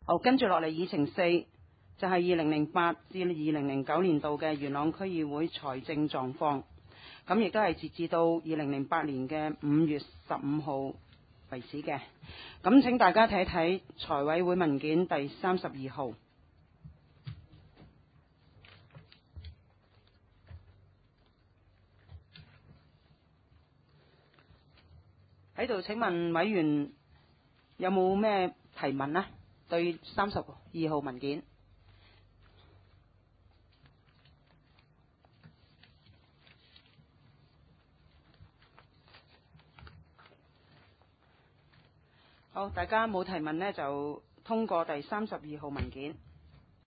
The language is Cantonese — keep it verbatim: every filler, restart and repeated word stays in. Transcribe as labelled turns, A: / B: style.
A: 好，跟住落嚟議程四就係二零零八至二零零九年度嘅元朗區議會財政狀況，咁亦都係截至到二零零八年嘅五月十五號為止嘅。咁請大家睇一睇財委會文件第三十二號。喺度請問委員有冇咩提問呢？對三十二號文件。好，大家冇提問呢，就通過第三十二號文件。